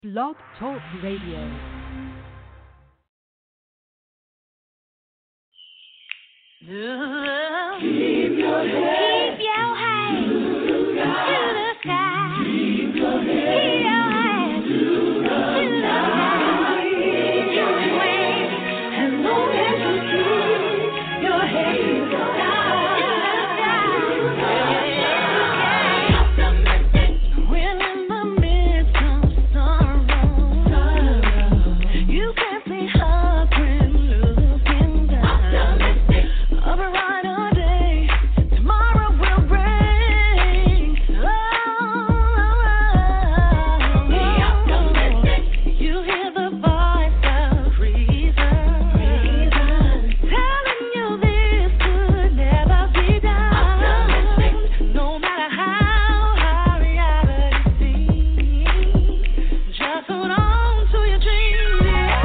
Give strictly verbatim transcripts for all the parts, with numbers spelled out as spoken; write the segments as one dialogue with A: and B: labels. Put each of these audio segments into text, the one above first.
A: Blog Talk Radio.
B: Keep your head, keep your head to the sky. Keep your head, keep your head to the sky. Keep your head, as long as you keep your head to the sky. When in the midst of sorrow, sorrow, you can see her grin looking down. A brighter day, tomorrow will bring. Oh, be optimistic. You hear the voice of reason, reason telling you this could never be done. Optimistic. No matter how hard reality seems, just hold on to your dreams.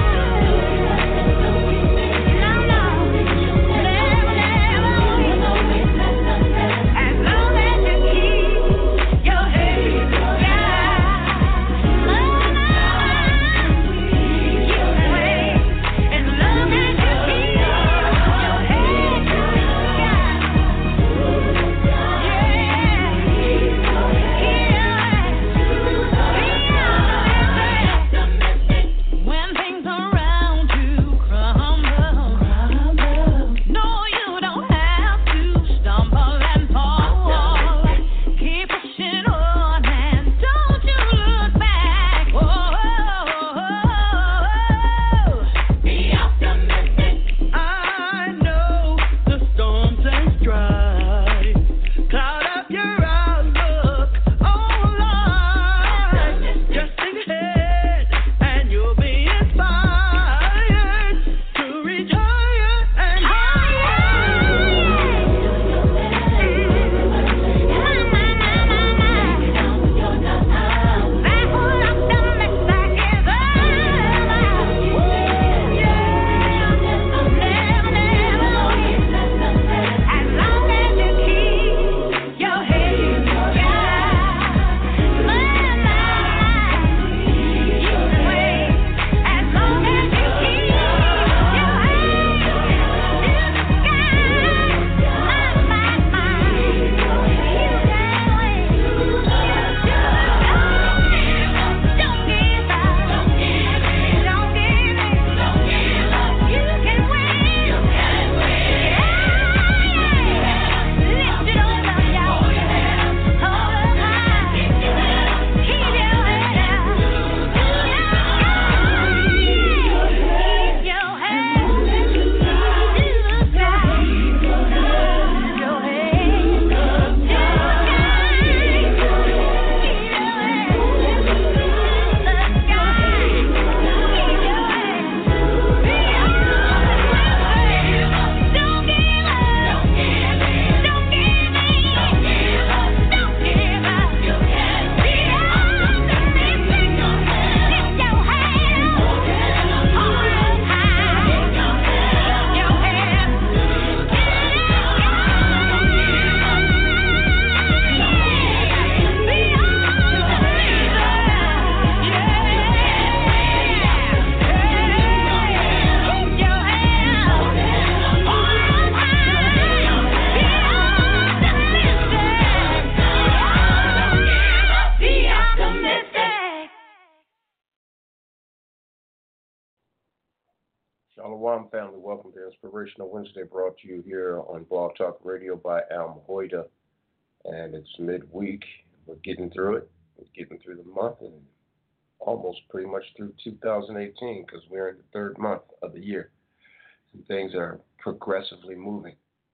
B: No, no, never, never. As long as you keep your head to the sky. You wait. As long as you keep your head to the sky. When things around you crumble, no, you don't have to stumble and fall. Keep pushing on and don't you look back. Oh, be optimistic. I know the storms and strife cloud up your outlook on life. Just think ahead and you'll be inspired to reach higher and
C: Shalom, family. Welcome to Inspirational Wednesday, brought to you here on Blog Talk Radio by Al Mahoida. And it's midweek. We're getting through it. We're getting through the month and almost pretty much through two thousand eighteen because we're in the third month of the year. And things are progressively moving.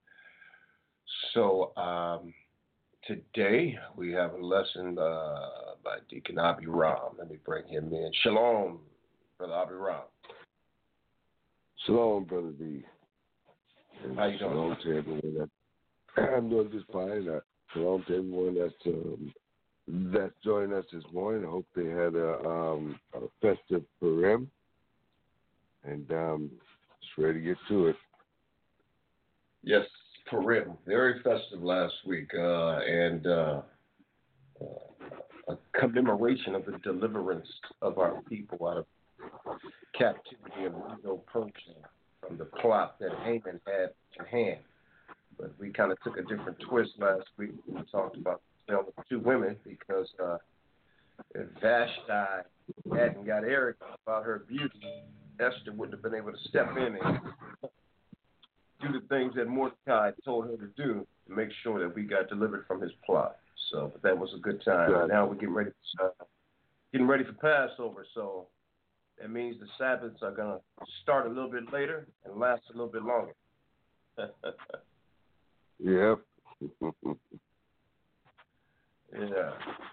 C: So um, today we have a lesson uh, by Deacon Abi Ram. Let me bring him in. Shalom, Brother Abi Ram.
D: Shalom, Brother B. And
C: How you doing?
D: Shalom to everyone. That, I'm doing just fine. Uh, shalom to everyone that's um, that's joining us this morning. I hope they had a, um, a festive Purim. And um, just ready to get to it.
C: Yes, Purim. Very festive last week. Uh, and uh, uh, a commemoration of the deliverance of our people out of captivity of Medo-Persia from the plot that Haman had in hand. But we kind of took a different twist last week when we talked about the tale of two women because uh, if Vashti hadn't got arrogant about her beauty, Esther wouldn't have been able to step in and do the things that Mordecai told her to do to make sure that we got delivered from his plot. So but that was a good time.
D: Right.
C: Now we're getting ready for, uh, getting ready for Passover. So that means the Sabbaths are going to start a little bit later and last a little bit longer.
D: Yep.
C: Yeah.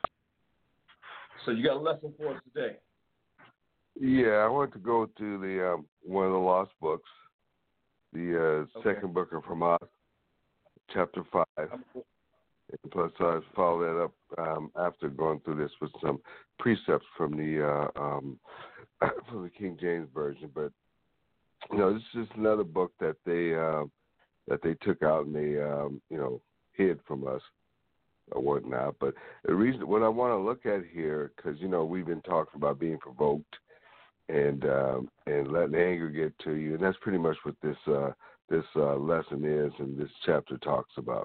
C: So you got a lesson for us today.
D: Yeah, I want to go to the um, one of the lost books, the uh,
C: Okay.
D: second book of Hamas, chapter five. And plus, I follow that up um, after going through this with some precepts from the uh, um, from the King James version. But you know, this is just another book that they uh, that they took out and they um, you know hid from us or whatnot. But the reason, what I want to look at here, because you know we've been talking about being provoked and um, and letting anger get to you, and that's pretty much what this uh, this uh, lesson is, and this chapter talks about.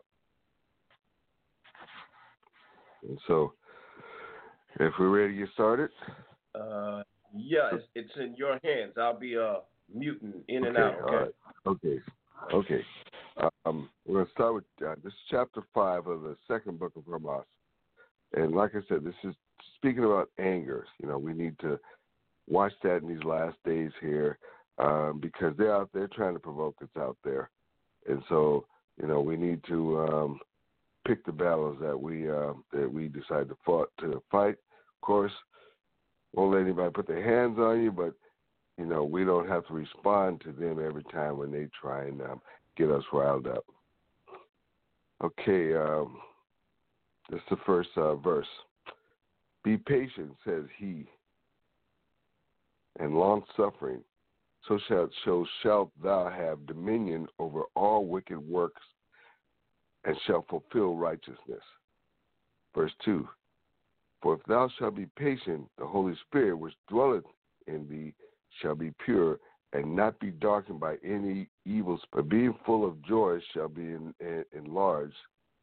D: And so, if we're ready to get started,
C: Uh, yeah, it's, it's in your hands. I'll be uh muting in and
D: okay,
C: out. Okay.
D: all right, okay, okay. Um, we're gonna start with uh, this is chapter five of the second book of Hamas, and like I said, this is speaking about anger. You know, we need to watch that in these last days here, um, because they're out there trying to provoke us out there, and so you know we need to um, pick the battles that we uh, that we decide to fought to fight. Of course, won't let anybody put their hands on you, but you know we don't have to respond to them every time when they try and um, get us riled up. Okay, um, this is the first uh, verse. Be patient, says he, and long-suffering, so shalt, so shalt thou have dominion over all wicked works, and shalt fulfill righteousness. Verse two, for if thou shalt be patient, the Holy Spirit which dwelleth in thee shall be pure, and not be darkened by any evil, but being full of joy shall be in, in, enlarged,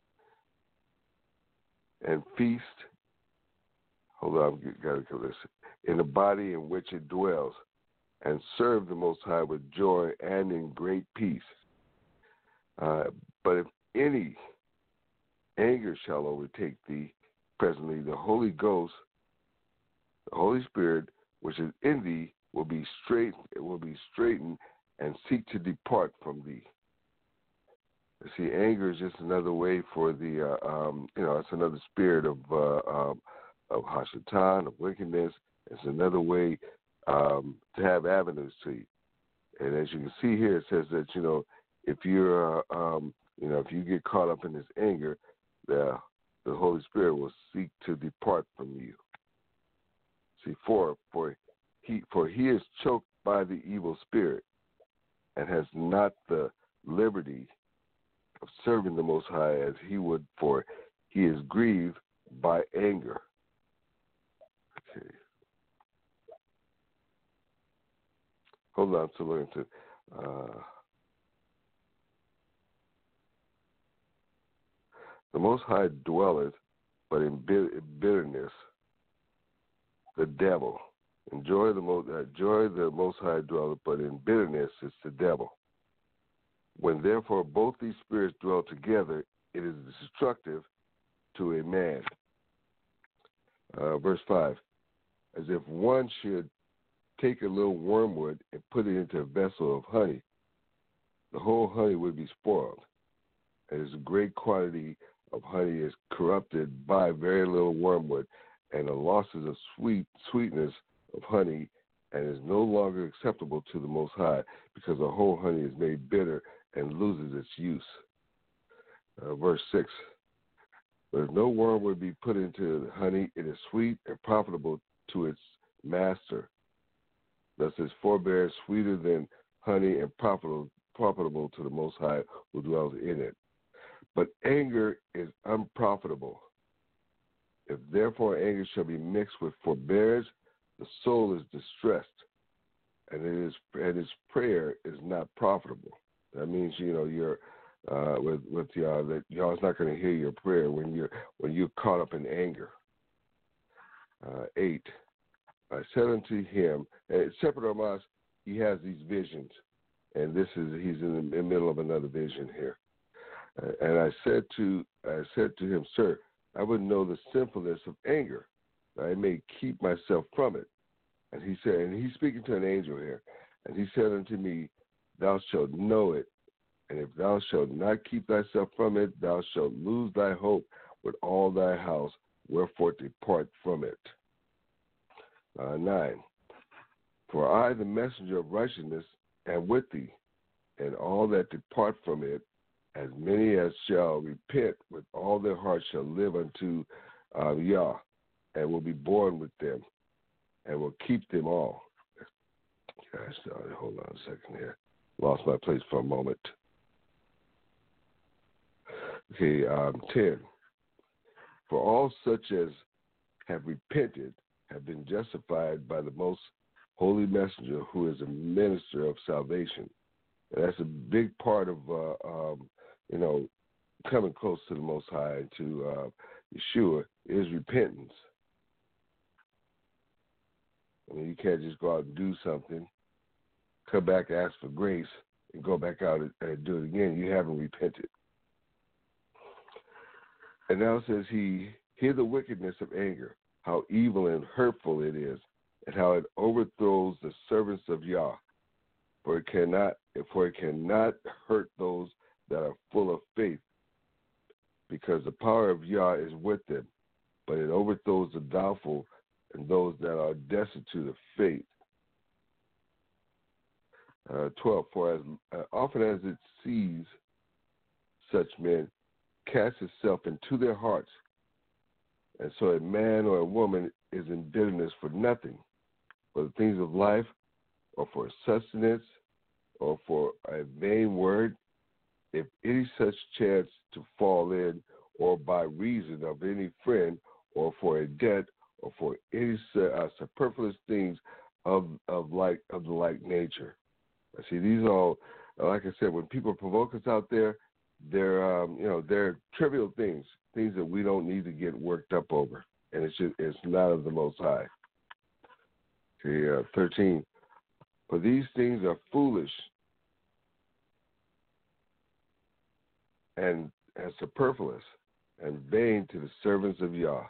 D: and feast, hold on, I've got to go this, in the body in which it dwells, and serve the Most High with joy and in great peace. Uh, but if any anger shall overtake thee, presently the Holy Ghost, the Holy Spirit, which is in thee, will be straight, it will be straightened, and seek to depart from thee. You see, anger is just another way for the, uh, um, you know, it's another spirit of uh, um, of Hashatan, of wickedness. It's another way um, to have avenues to you. And as you can see here, it says that, you know, if you're, uh, um, you know, if you get caught up in this anger, the the Holy Spirit will seek to depart from you. See, for for he for he is choked by the evil spirit, and has not the liberty of serving the Most High as he would, for he is grieved by anger. Okay. Hold on, so we're going to. Uh, the Most High dwelleth, but in bitterness, the devil. Enjoy the most, uh, joy the Most High dwelleth, but in bitterness is the devil. When therefore both these spirits dwell together, it is destructive to a man. Uh, verse five, as if one should take a little wormwood and put it into a vessel of honey, the whole honey would be spoiled. As a great quantity of honey is corrupted by very little wormwood, and the losses of sweet sweetness of honey, and is no longer acceptable to the Most High, because the whole honey is made bitter and loses its use. Uh, verse six, but if no wormwood be put into the honey, it is sweet and profitable to its master. Thus its forbearance sweeter than honey and profitable, profitable to the Most High who dwells in it. But anger is unprofitable. If therefore anger shall be mixed with forbearance, the soul is distressed, and it is and its prayer is not profitable. That means, you know, you're uh, with with y'all that y'all's not going to hear your prayer when you're when you're caught up in anger. Uh, eight. I said unto him, and separate from us, he has these visions, and this is he's in the middle of another vision here. Uh, and I said to I said to him, Sir, I would know the sinfulness of anger, that I may keep myself from it. And he said, and he's speaking to an angel here, and he said unto me, Thou shalt know it, and if thou shalt not keep thyself from it, thou shalt lose thy hope with all thy house, wherefore depart from it. Uh, nine. For I, the messenger of righteousness, am with thee, and all that depart from it, as many as shall repent with all their heart shall live unto uh, Yah, and will be born with them, and will keep them all. Gosh, hold on a second here. Lost my place for a moment. Okay, um, ten. For all such as have repented have been justified by the most holy messenger, who is a minister of salvation. And that's a big part of, uh, um, you know, coming close to the Most High, to uh, Yeshua, is repentance. I mean, you can't just go out and do something, come back, ask for grace, and go back out and, and do it again. You haven't repented. And now it says, he hear the wickedness of anger, how evil and hurtful it is, and how it overthrows the servants of Yah. For it cannot, for it cannot hurt those that are full of faith, because the power of Yah is with them, but it overthrows the doubtful and those that are destitute of faith. Uh, twelve. For as uh, often as it sees such men, casts itself into their hearts, and so a man or a woman is in bitterness for nothing, for the things of life, or for sustenance, or for a vain word, if any such chance to fall in, or by reason of any friend, or for a debt, or for any uh, superfluous things of of like of the like nature. See, these are all, like I said, when people provoke us out there, they're um, you know they're trivial things, things that we don't need to get worked up over, and it's just, it's not of the Most High. Okay, uh, thirteen. For these things are foolish and, and superfluous and vain to the servants of Yah.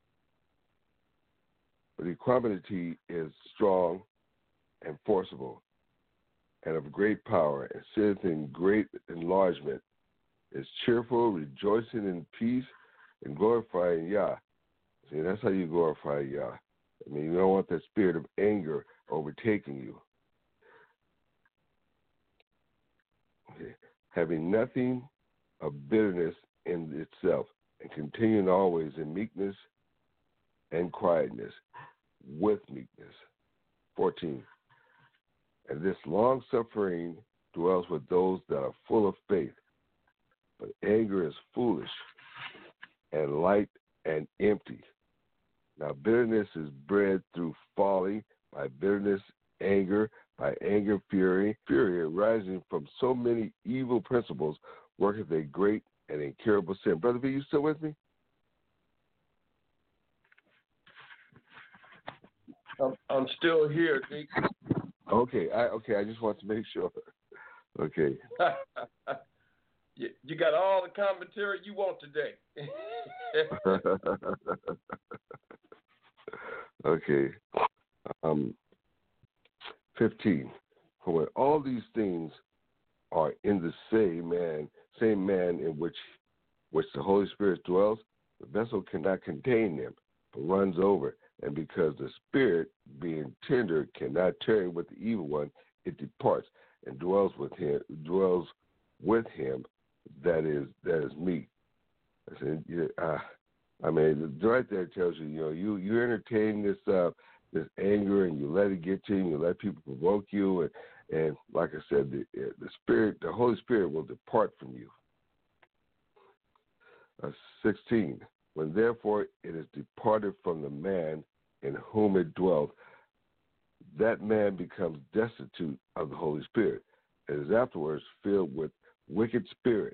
D: But equanimity is strong and forcible, and of great power, and sitteth in great enlargement, is cheerful, rejoicing in peace, and glorifying Yah. See, that's how you glorify Yah. I mean, you don't want that spirit of anger overtaking you. Okay. Having nothing of bitterness in itself, and continuing always in meekness and quietness, with meekness. fourteen. And this long suffering dwells with those that are full of faith. But anger is foolish and light and empty. Now bitterness is bred through folly, by bitterness, anger, by anger, fury. Fury arising from so many evil principles worketh a great and incurable sin. Brother V, you still with me?
C: I'm, I'm still here, Deke.
D: Okay, I okay. I just want to make sure. Okay.
C: you, you got all the commentary you want today.
D: Okay. Um. Fifteen. For when all these things are in the same man, same man in which which the Holy Spirit dwells, the vessel cannot contain them, but runs over. And because the spirit, being tender, cannot tarry with the evil one, it departs and dwells with him. Dwells with him. That is that is meek. I said, yeah, uh, I mean, right there tells you, you know, you you entertain this uh, this anger and you let it get to you, and you let people provoke you, and, and like I said, the the spirit, the Holy Spirit will depart from you. Uh, Sixteen. When therefore it is departed from the man in whom it dwelt, that man becomes destitute of the Holy Spirit, and is afterwards filled with wicked spirits,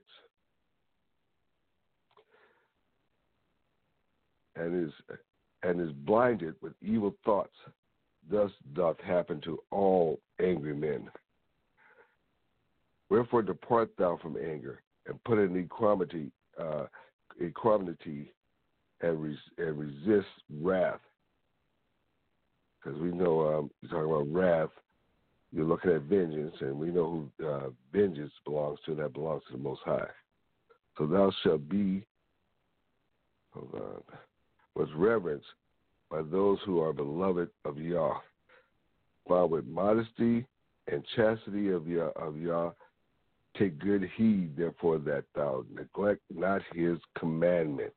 D: and is and is blinded with evil thoughts. Thus doth happen to all angry men. Wherefore depart thou from anger, and put in equanimity, uh, equanimity, and, res- and resist wrath. Because we know um, you're talking about wrath. You're looking at vengeance, and we know who uh, vengeance belongs to. That belongs to the Most High. So thou shalt be, hold on, was reverenced by those who are beloved of Yah, found with modesty and chastity of Yah, of Yah. Take good heed, therefore, that thou neglect not his commandment.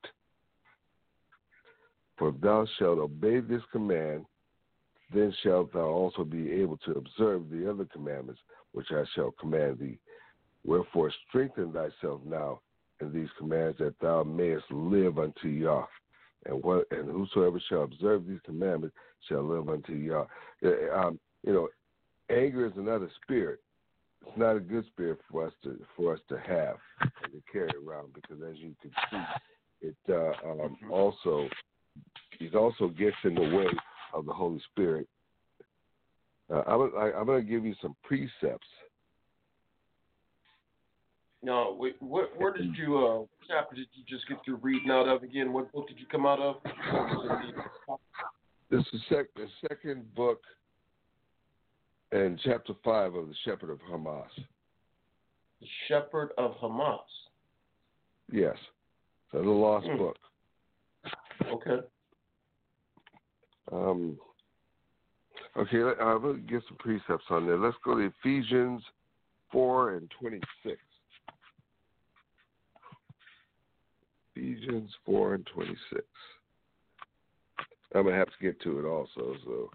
D: For if thou shalt obey this command, then shalt thou also be able to observe the other commandments which I shall command thee. Wherefore strengthen thyself now in these commands, that thou mayest live unto Yah. And what and whosoever shall observe these commandments shall live unto Yah. Um, you know, anger is another spirit. It's not a good spirit for us to for us to have and to carry around, because as you can see, it uh, um, also it also gets in the way of the Holy Spirit. Uh, I'm, I'm going to give you some precepts.
C: No, wait, where, where did you, uh, what chapter did you just get through reading out of again? What book did you come out of?
D: This is sec- the second book and chapter five of the Shepherd of Hamas.
C: The Shepherd of Hamas.
D: Yes. So the lost
C: hmm.
D: book.
C: Okay.
D: Um, okay, I'm going to get some precepts on there. Let's go to Ephesians four and twenty-six. Ephesians four and twenty-six. I'm going to have to get to it also, so.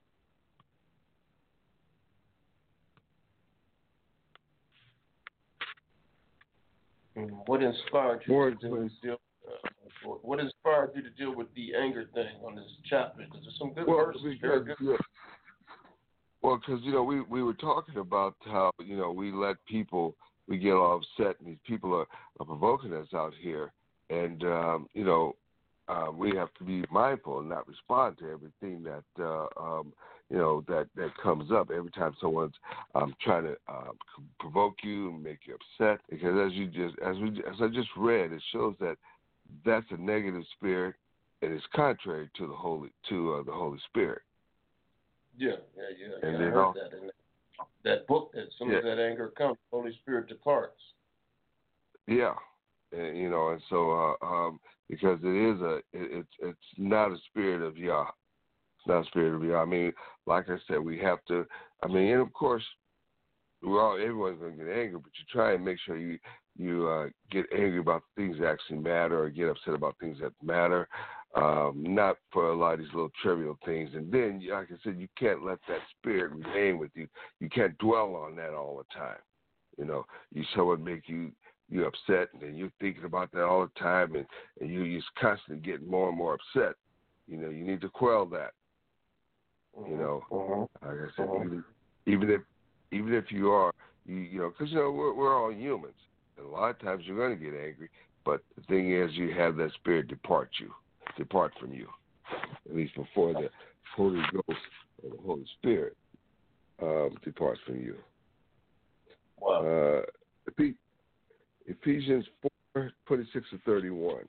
C: What inspired you
D: Four
C: to deal, deal uh, what inspired you to deal with the anger thing on this chapter? Because there's some good
D: well,
C: verses.
D: Because,
C: good.
D: Yeah. Well, because, you know, we, we were talking about how, you know, we let people, we get all upset, and these people are, are provoking us out here. And, um, you know, uh, we have to be mindful and not respond to everything that, uh, um, you know, that, that comes up every time someone's um, trying to uh, provoke you and make you upset. Because as you just, as we, as I just read, it shows that that's a negative spirit, and it's contrary to the Holy, to uh, the Holy Spirit.
C: Yeah, yeah, yeah.
D: And
C: yeah I heard
D: all,
C: that in that, that book. That as soon
D: yeah.
C: as that anger comes, the Holy Spirit departs.
D: Yeah. And, you know, and so uh, um, because it is a, it, it's it's not a spirit of Yah. It's not a spirit of Yah. I mean, like I said, we have to. I mean, and of course, we're all everyone's going to get angry, but you try and make sure you you uh, get angry about things that actually matter, or get upset about things that matter, um, not for a lot of these little trivial things. And then, like I said, you can't let that spirit remain with you. You can't dwell on that all the time. You know, you someone make you. You're upset, and then you're thinking about that all the time, and, and you, you're constantly getting more and more upset. You know, you need to quell that.
C: Mm-hmm.
D: You know,
C: mm-hmm.
D: like I said,
C: mm-hmm.
D: even, even if even if you are, you, you know, because, you know, we're, we're all humans. And a lot of times you're going to get angry, but the thing is you have that spirit depart you, depart from you, at least before the Holy Ghost or the Holy Spirit um, departs from you.
C: Wow.
D: Uh, Ephesians four, twenty-six to thirty-one.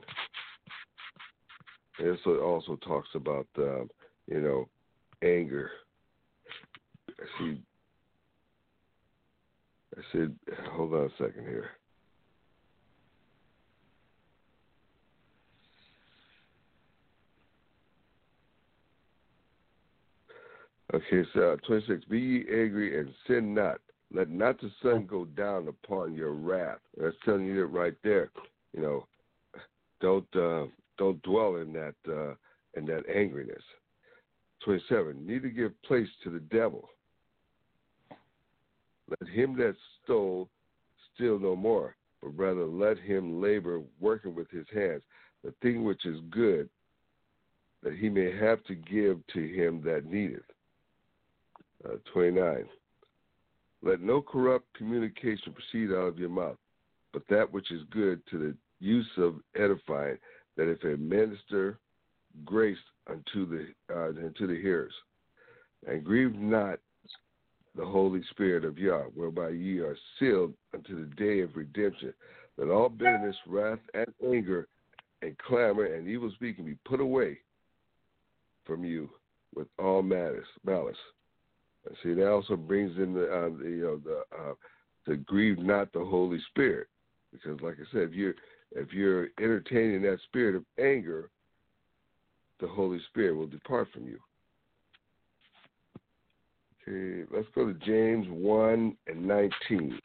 D: And so it also talks about, um, you know, anger. I see. I said, hold on a second here. Okay, so uh, twenty-six. Be ye angry and sin not. Let not the sun go down upon your wrath. That's telling you that right there. You know, don't uh, don't dwell in that uh, in that angriness. twenty-seven. Neither give place to the devil. Let him that stole steal no more, but rather let him labor, working with his hands, the thing which is good, that he may have to give to him that needeth. Uh, twenty-nine. Let no corrupt communication proceed out of your mouth, but that which is good to the use of edifying, that if a minister grace unto the uh, unto the hearers, and grieve not the Holy Spirit of Yah, whereby ye are sealed unto the day of redemption. Let all bitterness, wrath, and anger, and clamor, and evil speaking be put away from you with all malice. malice. See, that also brings in the, uh, the you know the uh, to grieve not the Holy Spirit, because like I said, if you're if you're entertaining that spirit of anger, the Holy Spirit will depart from you. Okay, let's go to James one and nineteen.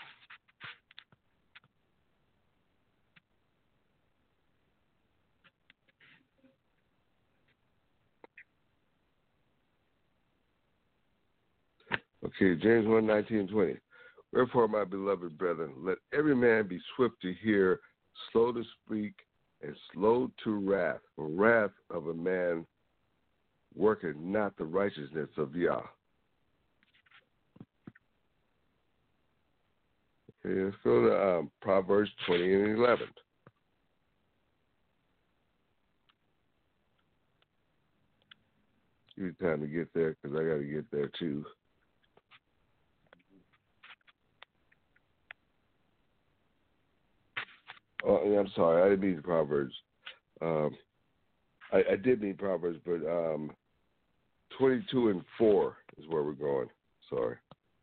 D: Okay, James one, nineteen and twenty. Wherefore, my beloved brethren, let every man be swift to hear, slow to speak, and slow to wrath. For wrath of a man worketh not the righteousness of Yah. Okay, let's go to um, Proverbs twenty and eleven. Give me time to get there because I got to get there too. Oh, yeah, I'm sorry. I didn't mean Proverbs. Um, I, I did mean Proverbs, but um, twenty-two and four is where we're going. Sorry.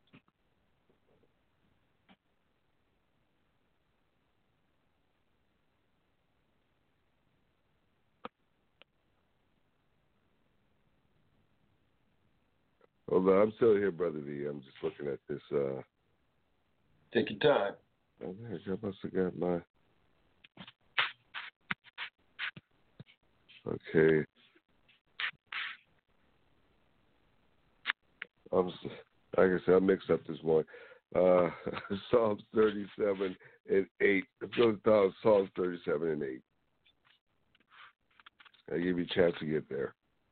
D: Hold on. I'm still here, Brother V. I'm just looking at this. Uh,
C: Take your time.
D: I must have got my... Okay. I'm, like I said, I mixed up this morning. Uh, Psalms thirty-seven and eight. Let's go to Psalms thirty-seven and eight. I'll give you a chance to get there.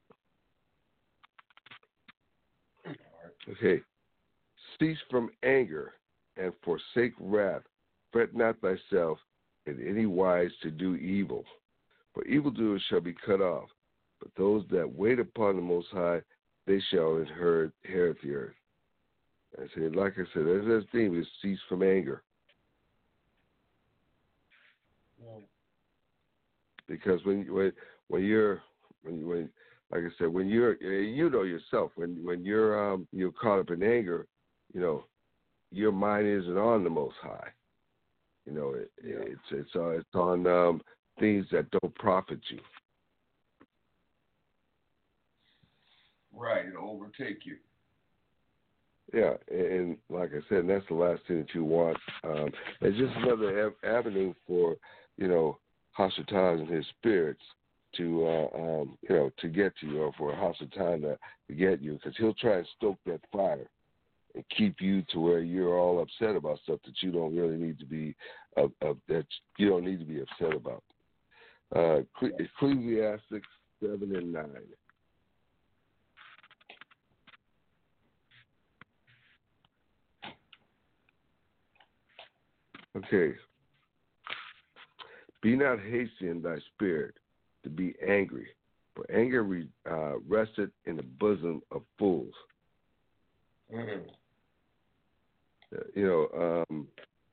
D: Okay. Cease from anger and forsake wrath. Fret not thyself in any wise to do evil. For evildoers shall be cut off, but those that wait upon the Most High, they shall inherit, inherit the earth. I say, like I said, there's this theme is cease from anger. Yeah. Because when when when you're when when like I said, when you're you know yourself when when you're um you're caught up in anger, you know, your mind isn't on the Most High. You know, it, yeah. it's it's uh, it's on um, things that don't profit you.
C: Right, it'll overtake you.
D: Yeah, and, and like I said, and that's the last thing that you want. Um, it's just another av- avenue for, you know, Hasatan and his spirits to, uh, um, you know, to get to you, or for Hasatan to, to get you, because he'll try and stoke that fire and keep you to where you're all upset about stuff that you don't really need to be, uh, uh, that you don't need to be upset about. Uh, Ecclesiastes seven and nine. Okay. Be not hasty in thy spirit to be angry, for anger re, uh, rested in the bosom of fools.
C: Mm-hmm.
D: Uh, you know, um,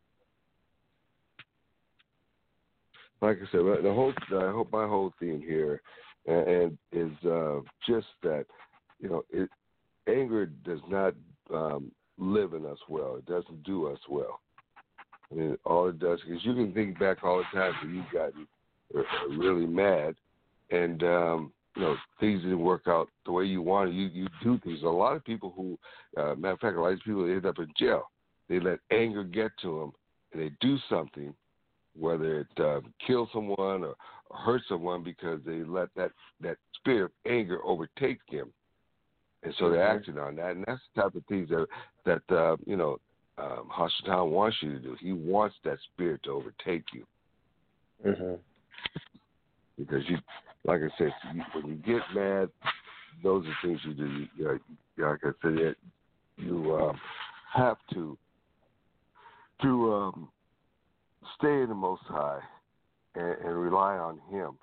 D: like I said, the whole I hope my whole theme here and, and is uh, just that, you know, it, anger does not um, live in us well. It doesn't do us well. I mean, all it does, because you can think back all the times when you've gotten really mad and, um, you know, things didn't work out the way you wanted. You you do things. A lot of people who, uh, matter of fact, a lot of people end up in jail. They let anger get to them, and they do something, whether it uh, kill someone or, or hurt someone, because they let that, that spirit of anger overtake them. And so they're acting on that. And that's the type of things that, that uh, you know, um, Hasatan wants you to do. He wants that spirit to overtake you.
C: Mm-hmm.
D: because you, like I said, you, when you get mad, those are things you do. You, you, you, like I said, you, you um, have to to um, stay in the Most High and, and rely on Him,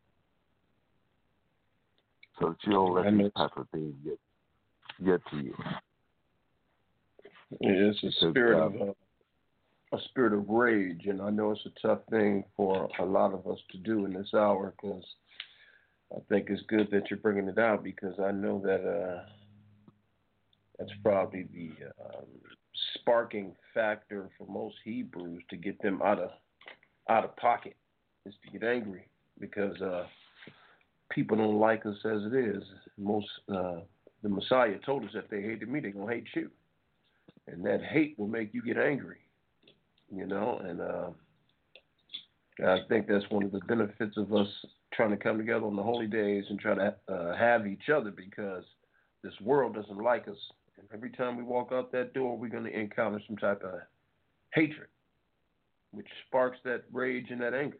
D: so that you don't let these type of things get get to you.
C: It's a
D: Because,
C: spirit
D: um,
C: of uh, a spirit of rage, and I know it's a tough thing for a lot of us to do in this hour. Because I think it's good that you're bringing it out, because I know that uh, that's probably the um, sparking factor for most Hebrews to get them out of out of pocket, is to get angry, because uh, people don't like us as it is. Most uh, the Messiah told us that if they hated me, they're gonna hate you. And that hate will make you get angry, you know. And uh, I think that's one of the benefits of us trying to come together on the holy days and try to uh, have each other, because this world doesn't like us. And every time we walk out that door, we're going to encounter some type of hatred, which sparks that rage and that anger.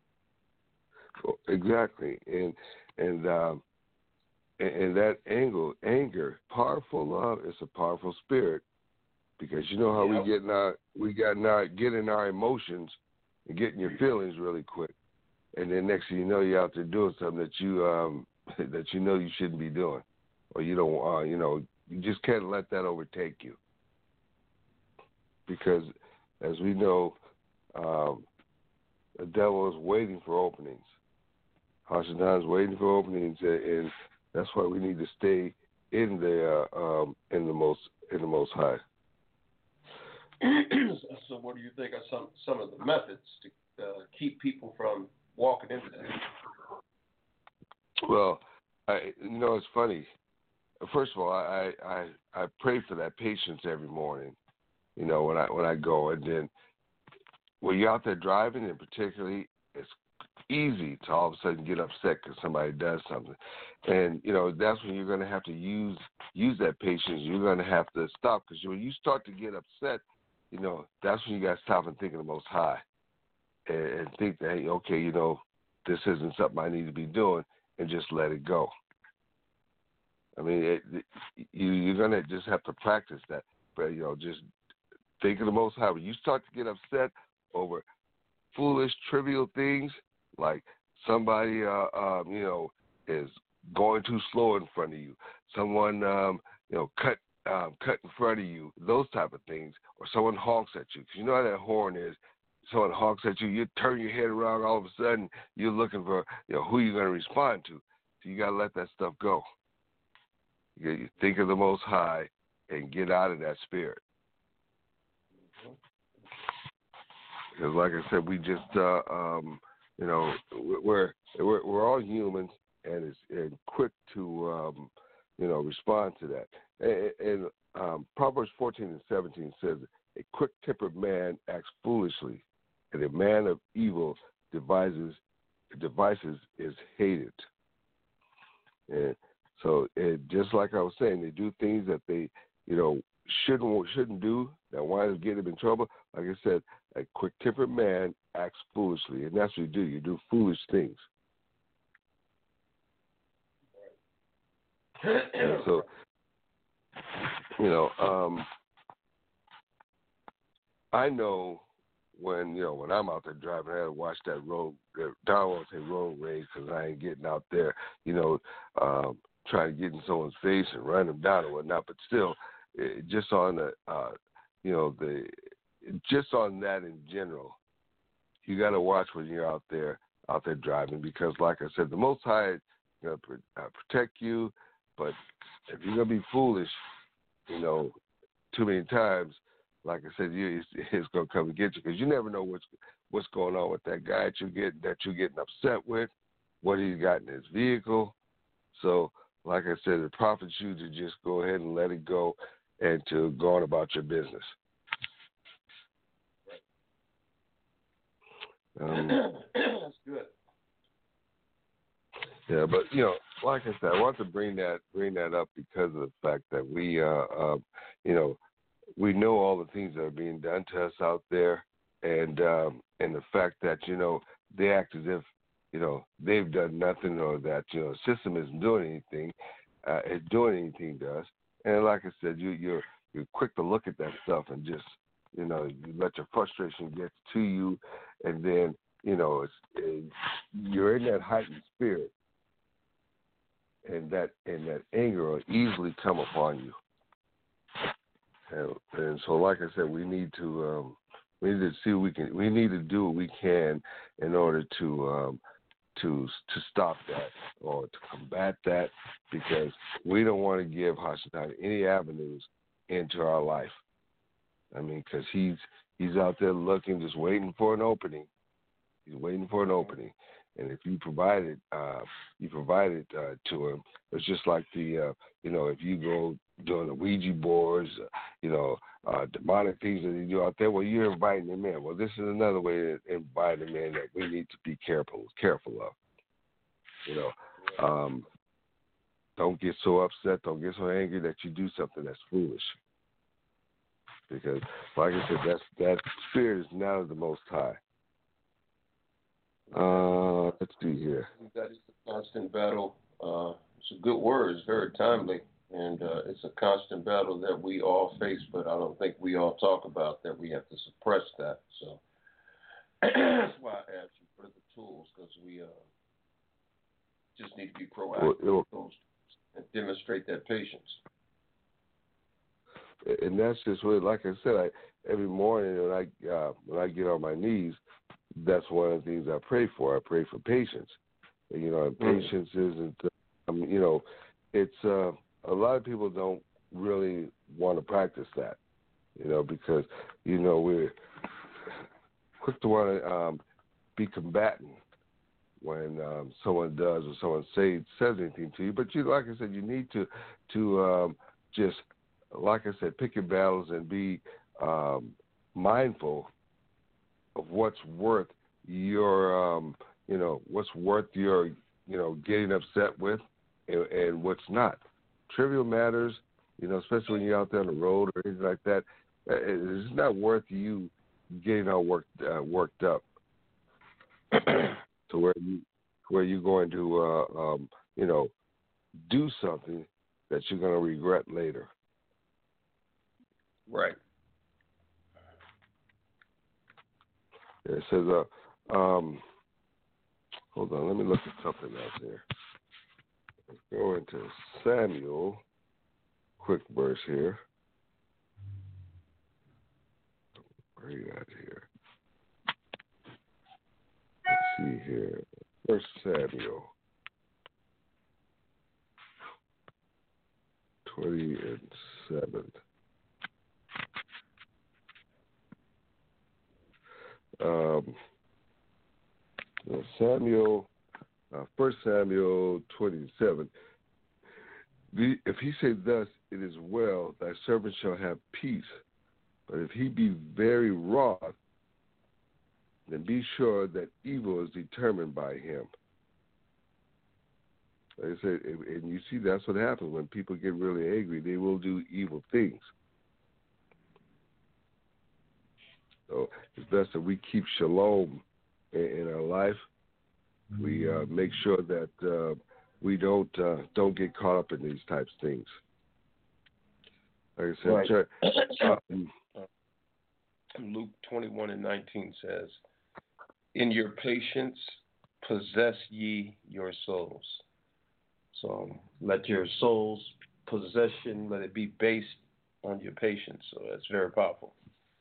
D: Exactly, and and um, and, and that anger, anger, powerful love is a powerful spirit. Because you know how yep. we get in our we got in our get in our emotions and get in your feelings really quick, and then next thing you know, you're out there doing something that you um that you know you shouldn't be doing, or you don't uh, you know you just can't let that overtake you. Because as we know, um, the devil is waiting for openings. Hashanah is waiting for openings, and that's why we need to stay in the uh, um, in the most in the Most High.
C: So what do you think are some, some of the methods to uh, keep people from walking into that?
D: Well, I, you know, it's funny. First of all, I, I I pray for that patience every morning, you know, when I when I go. And then when you're out there driving, and particularly, it's easy to all of a sudden get upset because somebody does something. And, you know, that's when you're going to have to use use that patience. You're going to have to stop, because when you start to get upset, you know, that's when you got to stop and think of the Most High, and, and think that, hey, okay, you know, this isn't something I need to be doing, and just let it go. I mean, it, it, you, you're going to just have to practice that. But, you know, just think of the Most High. When you start to get upset over foolish, trivial things, like somebody, uh, um, you know, is going too slow in front of you, someone, um, you know, cut Um, cut in front of you, those type of things, or someone honks at you. Because you know how that horn is. Someone honks at you, you turn your head around, all of a sudden you're looking for, you know, who you're going to respond to. So you got to let that stuff go. You, you think of the Most High and get out of that spirit. Because, like I said, we just, uh, um, you know, we're we're we're all humans, and it's and quick to, um, you know, respond to that. And, and um, Proverbs fourteen and seventeen says, "A quick-tempered man acts foolishly, and a man of evil devises devices is hated." And so, it, just like I was saying, they do things that they, you know, shouldn't shouldn't do. That winds up getting them in trouble. Like I said, a quick-tempered man acts foolishly, and that's what you do. You do foolish things. And so, you know, um, I know when, you know, when I'm out there driving, I have to watch that road, I don't want to say road rage, because I ain't getting out there, you know, um, trying to get in someone's face and run them down or whatnot. But still, it, just on the, uh, you know, the, just on that in general, you got to watch when you're out there, out there driving, because, like I said, the Most High is going to protect you. But if you're going to be foolish, you know, too many times, like I said, you, it's, it's going to come and get you, because you never know what's what's going on with that guy that you get that you're getting upset with, what he's got in his vehicle. So, like I said, it profits you to just go ahead and let it go, and to go on about your business. Um,
C: That's good.
D: Yeah, but you know, like I said, I want to bring that bring that up because of the fact that we, uh, uh, you know, we know all the things that are being done to us out there, and um, and the fact that, you know, they act as if you know, they've done nothing or that, you know, the system isn't doing anything, uh, it's doing anything to us. And like I said, you, you're, you're quick to look at that stuff and just, you know, you let your frustration get to you, and then, you know, it's, it, you're in that heightened spirit, and that and that anger will easily come upon you. And, and so, like I said, we need to um, we need to see what we can. We need to do what we can in order to um, to to stop that or to combat that, because we don't want to give Hashanah any avenues into our life. I mean, because he's he's out there looking, just waiting for an opening. He's waiting for an opening, and if you provide it, uh, you provide it uh, to him. It's just like the, uh, you know, if you go doing the Ouija boards, uh, you know, uh, demonic things that you do out there. Well, you're inviting them in. Well, this is another way to invite them in that we need to be careful careful of. You know, um, don't get so upset, don't get so angry that you do something that's foolish. Because, like I said, that's, that spirit is not of the Most High. Uh, let's see here.
C: That is a constant battle. Uh, it's a good word. It's very timely. And uh, it's a constant battle that we all face, but I don't think we all talk about that. We have to suppress that. So that's why I asked you for the tools, because we uh, just need to be proactive
D: well,
C: well, and demonstrate that patience.
D: And that's just what, like I said, I, every morning when I uh, when I get on my knees, that's one of the things I pray for. I pray for patience. And, you know, and patience mm. isn't, uh, um, you know, it's uh, a lot of people don't really want to practice that, you know, because, you know, we're quick to want to um, be combatant when um, someone does or someone say says anything to you. But you, like I said, you need to to um, just, like I said, pick your battles and be um, mindful of what's worth your, um, you know, what's worth your, you know, getting upset with, and, and what's not. Trivial matters, you know, especially when you're out there on the road or anything like that, it's not worth you getting all worked uh, worked up to where you where you're going to, uh, um, you know, do something that you're going to regret later.
C: Right.
D: It says, uh, um, hold on, let me look at something else here. Let's go into Samuel, quick verse here. Where are you at here? Let's see here. First Samuel, twenty and seven. Um, Samuel, uh, First Samuel twenty-seven. The, if he say thus, it is well, thy servant shall have peace. But if he be very wroth, then be sure that evil is determined by him. Like I said, and you see that's what happens when people get really angry. They will do evil things. So it's best that we keep shalom in, in our life. We uh, make sure that uh, we don't uh, don't get caught up in these types of things. Like I said,
C: right.
D: church, um,
C: Luke twenty-one and nineteen says, "In your patience possess ye your souls." So let your soul's possession, let it be based on your patience. So that's very powerful.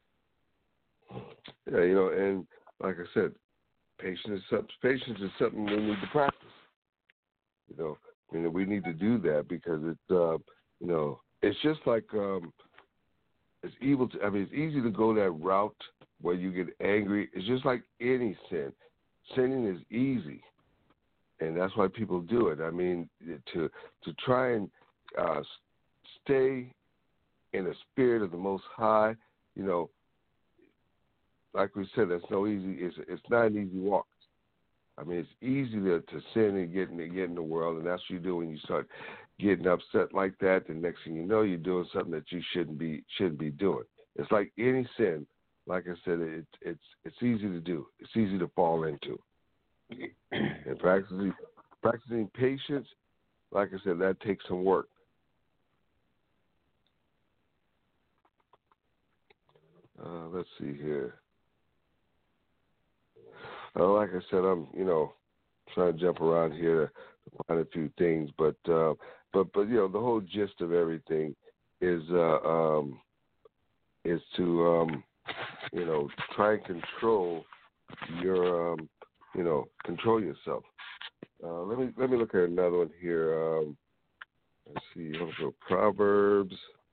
D: Yeah, you know, and like I said, patience is something, patience is something we need to practice. You know, you know, we need to do that because it's, uh, you know, it's just like um, it's evil. To, I mean, it's easy to go that route where you get angry. It's just like any sin. Sinning is easy, and that's why people do it. I mean, to to try and uh, stay in the spirit of the Most High, you know. Like we said, that's no easy. It's it's not an easy walk. I mean, it's easy to, to sin and get in, get in the world, and that's what you do when you start getting upset like that. The next thing you know, you're doing something that you shouldn't be shouldn't be doing. It's like any sin. Like I said, it's it's it's easy to do. It's easy to fall into. And practicing practicing patience, like I said, that takes some work. Uh, let's see here. Uh, like I said, I'm you know trying to jump around here to find a few things, but uh, but but you know the whole gist of everything is uh, um, is to um, you know try and control your um, you know control yourself. Uh, let me let me look at another one here. Um, let's see. Let's go Proverbs.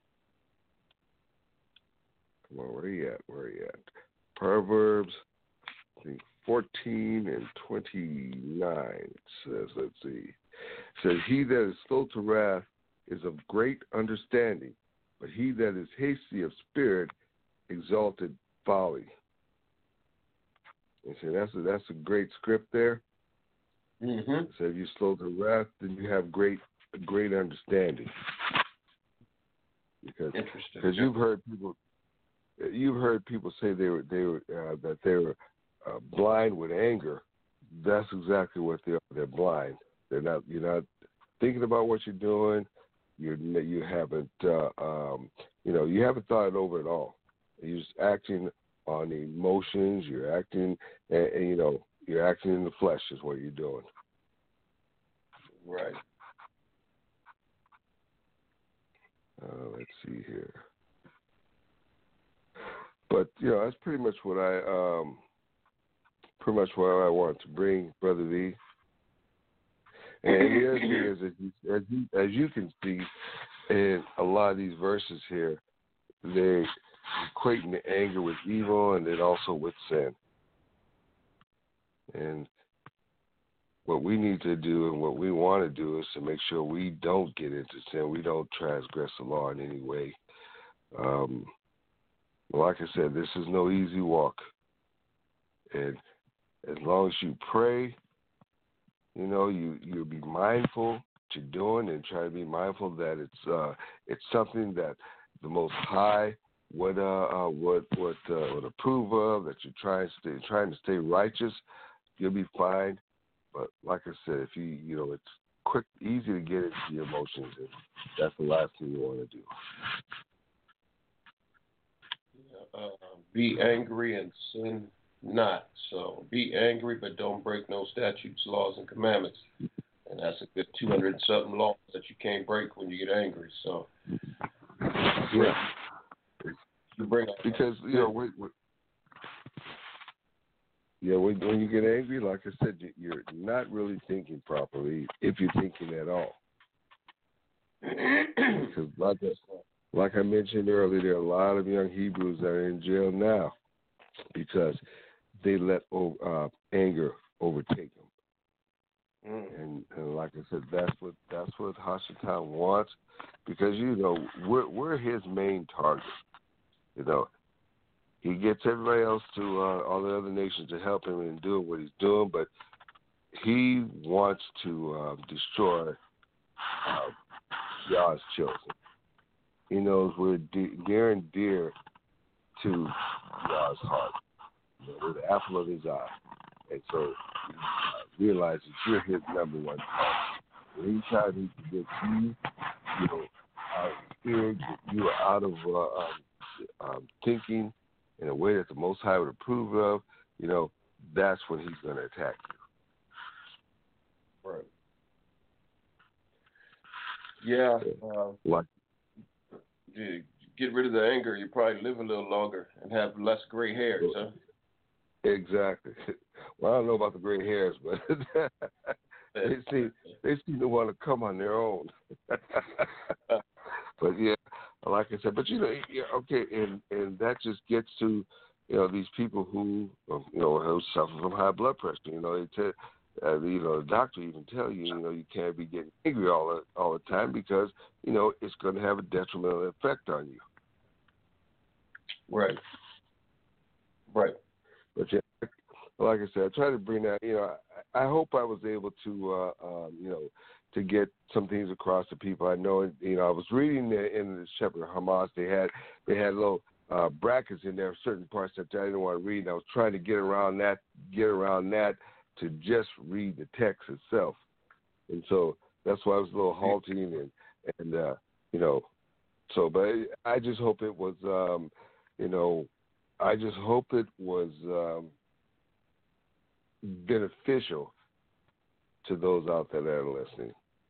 D: Come on, where are you at? Where are you at? Proverbs, I think fourteen and twenty-nine. It says, let's see. It says, "He that is slow to wrath is of great understanding, but he that is hasty of spirit exalted folly." And so that's a, that's a great script there.
C: Mm-hmm.
D: So if you're slow to wrath, then you have great great understanding. Because
C: Interesting.
D: Because you've heard people you've heard people say they were they were uh, that they were uh, blind with anger. That's exactly what they are. They're blind. They're not. You're not thinking about what you're doing. You you haven't uh, um, you know you haven't thought it over at all. You're just acting on emotions. You're acting and, and you know you're acting in the flesh is what you're doing.
C: Right.
D: Uh, let's see here. But you know that's pretty much what I um, pretty much what I want to bring, Brother V. And the other thing is, as you, as you, as you can see in a lot of these verses here, they're equating the anger with evil and then also with sin. And what we need to do and what we want to do is to make sure we don't get into sin. We don't transgress the law in any way. Um, like I said, this is no easy walk. And as long as you pray, you know, you, you'll be mindful what you're doing and try to be mindful that it's uh, it's something that the Most High would uh, uh, would would, uh, would approve of. That you're trying to stay trying to stay righteous, you'll be fine. But like I said, if you you know, it's quick, easy to get into your emotions, and that's the last thing you want to do.
C: Uh, be angry and sin not. So be angry, but don't break no statutes, laws, and commandments. And that's a good two hundred and something laws that you can't break when you get angry. So
D: yeah,
C: you bring up
D: because you know, we, we, yeah, when, when you get angry, like I said, you're not really thinking properly if you're thinking at all. Because like I, like I mentioned earlier, there are a lot of young Hebrews that are in jail now because they let uh, anger overtake them. Mm. And, and like I said, that's what that's what Hashatan wants, because you know we're we're his main target. You know, he gets everybody else to uh, all the other nations to help him in doing what he's doing, but he wants to uh, destroy uh, Yah's children. He knows we're de- near and dear to Yah's heart. You know, we're the apple of his eye. And so he uh, realizes you're his number one target. Anytime he can get you, you know, out of spirit, get you out of uh, um, um, thinking in a way that the Most High would approve of, you know, that's when he's going to attack you.
C: Right. Yeah. Uh,
D: like,
C: you get rid of the anger, you probably live a little longer and have less gray hairs, huh?
D: Exactly. Well, I don't know about the gray hairs, but they seem they seem to want to come on their own. But yeah, like I said, but you know, yeah, okay, and and that just gets to, you know, these people who, you know, who suffer from high blood pressure. You know, they tell, uh, you know, the doctor even tell you, you know, you can't be getting angry all the all the time because, you know, it's going to have a detrimental effect on you.
C: Right. Right.
D: But yeah, like I said, I try to bring that. You know, I, I hope I was able to, uh, um, you know, to get some things across to people. I know, you know, I was reading the, in the Shepherd of Hamas. They had they had little uh, brackets in there, certain parts that I didn't want to read. And I was trying to get around that, get around that to just read the text itself. And so that's why I was a little halting and, and uh, you know, so, but I just hope it was, um, you know, I just hope it was um, beneficial to those out there that are listening.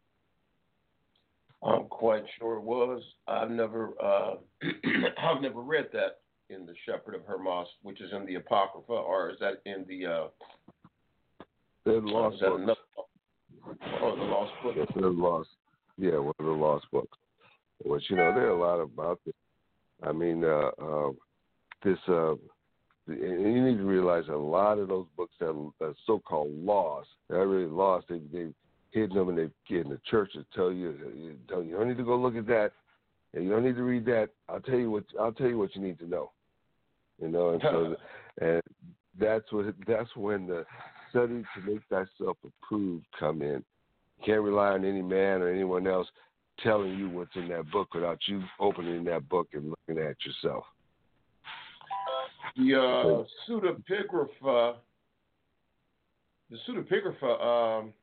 C: I'm quite sure it was. I've never, uh, I've never read that in the Shepherd of Hermas, which is in the Apocrypha, or is that in the? Uh,
D: the Lost
C: uh,
D: Books.
C: Another, oh, the Lost Book.
D: Yes, the Lost. Yeah, one of the Lost Books. Which you know, there are a lot about this. I mean, uh, uh, this. Uh, and you need to realize a lot of those books that are so-called lost, they're really lost. They they hidden them, and they get in the churches tell you, you don't, you don't need to go look at that, and you don't need to read that. I'll tell you what I'll tell you what you need to know, you know. And so, and that's what that's when the study to make thyself approved come in. You can't rely on any man or anyone else telling you what's in that book without you opening that book and looking at yourself.
C: The uh, pseudepigrapha, the pseudepigrapha um,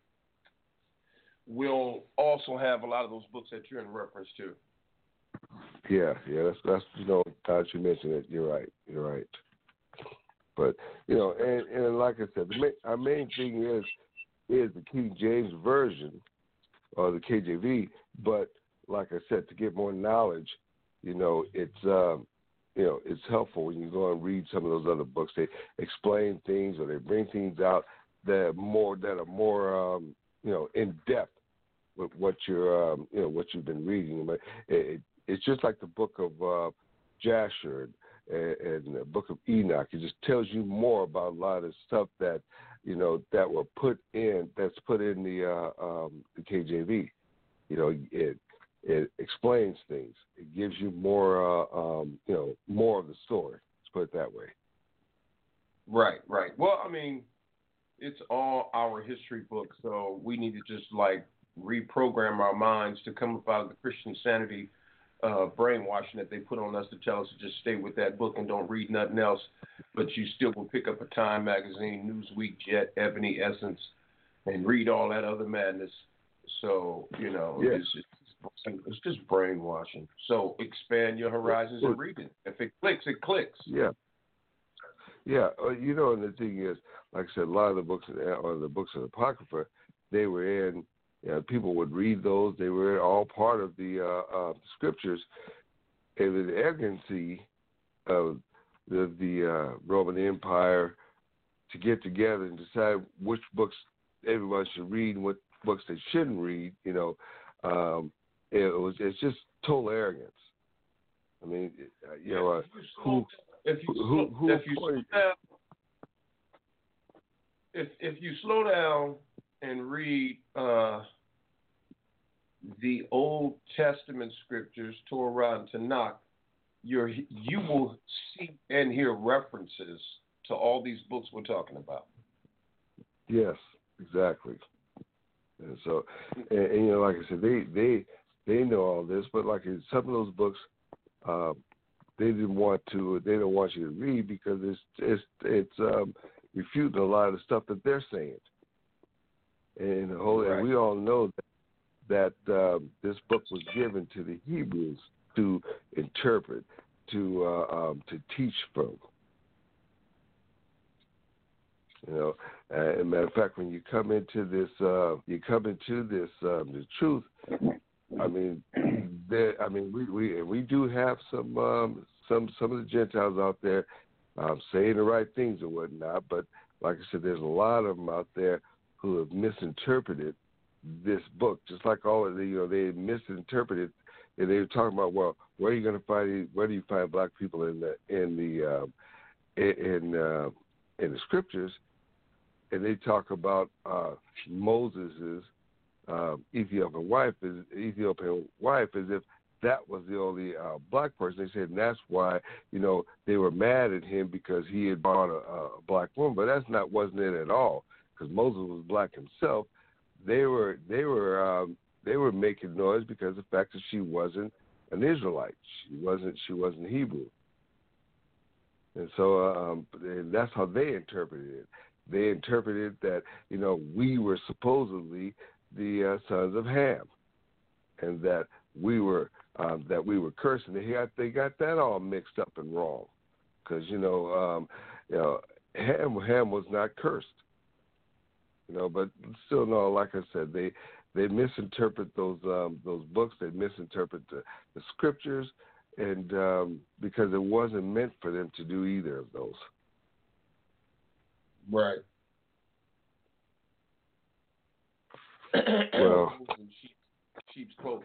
C: will also have a lot of those books that you're in reference to.
D: Yeah, yeah, that's that's you know, glad you mentioned it. You're right, you're right. But you know, and, and like I said, the main, our main thing is is the King James version or the K J V. But like I said, to get more knowledge, you know, it's um, you know, it's helpful when you go and read some of those other books. They explain things or they bring things out that are more that are more um, you know, in depth with what you're um, you know, what you've been reading. But it, it's just like the book of uh, Jasher and, and the book of Enoch. It just tells you more about a lot of stuff that you know that were put in that's put in the uh, um, the K J V. You know, it it explains things. It gives you more, uh, um, you know, more of the story. Let's put it that way.
C: Right, right. Well, I mean, it's all our history book, so we need to just like reprogram our minds to come up out of the Christian sanity uh, brainwashing that they put on us to tell us to just stay with that book and don't read nothing else. But you still will pick up a Time magazine, Newsweek, Jet, Ebony, Essence, and read all that other madness. So, you know,
D: yeah.
C: it's, it's, it's just brainwashing. So expand your horizons and read it. If it clicks, it clicks.
D: Yeah. Yeah. Uh, you know, and the thing is, like I said, a lot of the books, or the books of the Apocrypha, they were in, you know, people would read those. They were all part of the uh, uh, scriptures. And the arrogancy of the, the uh, Roman Empire to get together and decide which books everyone should read and what books they shouldn't read, you know, um, it was it's just total arrogance. I mean, you know, uh, who,
C: if you
D: who,
C: slow,
D: who,
C: if you slow down, if if you slow down and read uh, the Old Testament scriptures, Torah and Tanakh, you're you will see and hear references to all these books we're talking about.
D: Yes, exactly. And so, and, and you know, like I said, they they they know all this, but like in some of those books, uh, they didn't want to. They don't want you to read because it's it's it's um, refuting a lot of the stuff that they're saying. And the whole,
C: right.
D: and we all know that, that um, this book was given to the Hebrews to interpret, to uh, um, to teach from. You know, uh, as a matter of fact, when you come into this, uh, you come into this, um, the truth. I mean, there. I mean, we we we do have some um, some some of the Gentiles out there um, saying the right things and whatnot. But like I said, there's a lot of them out there who have misinterpreted this book, just like all of the, you know, they misinterpreted. And they were talking about, well, where are you going to find? Where do you find black people in the in the um, in uh, in the scriptures? And they talk about uh, Moses' uh, Ethiopian wife, is Ethiopian wife, as if that was the only uh, black person. They said, and that's why, you know, they were mad at him because he had brought a, a black woman. But that's not wasn't it at all, because Moses was black himself. They were they were um, they were making noise because of the fact that she wasn't an Israelite. She wasn't she wasn't Hebrew. And so um, and that's how they interpreted it. they interpreted that, you know, we were supposedly the uh, sons of Ham, and that we were um, that we were cursed. And they got they got that all mixed up and wrong, because you know, um, you know, Ham Ham was not cursed, you know. But still, no, like I said, they they misinterpret those um, those books. They misinterpret the, the scriptures, and um, because it wasn't meant for them to do either of those.
C: Right.
D: Well,
C: sheep, sheep's clothing.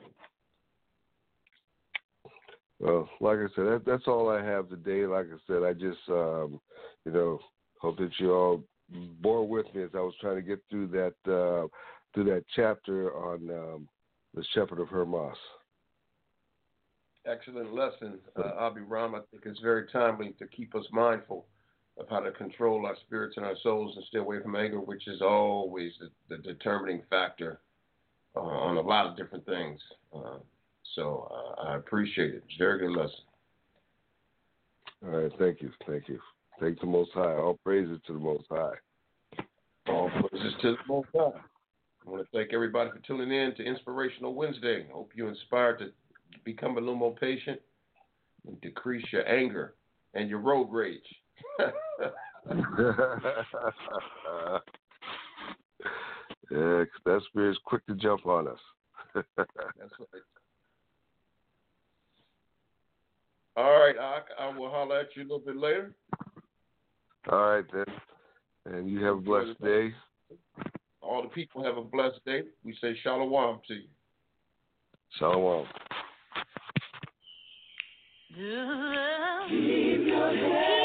D: Well, like I said, that, that's all I have today. Like I said, I just, um, you know, hope that you all bore with me as I was trying to get through that uh, through that chapter on um, the Shepherd of Hermas.
C: Excellent lesson, uh, Abi Ram. I think it's very timely to keep us mindful of how to control our spirits and our souls and stay away from anger, which is always the, the determining factor uh, on a lot of different things. Uh, so uh, I appreciate it. It's a very good lesson.
D: All right, thank you, thank you. Thank the Most High. All praises to the Most High.
C: All praises to the Most High. I want to thank everybody for tuning in to Inspirational Wednesday. I hope you're inspired to become a little more patient and decrease your anger and your road rage.
D: Yeah, 'cause that spirit's quick to jump on us.
C: That's right. All right, I, I will holler at you a little bit later.
D: All right, then. And you have a blessed day.
C: All the people have a blessed day. We say shalom to you.
D: Shalom.
B: Keep your head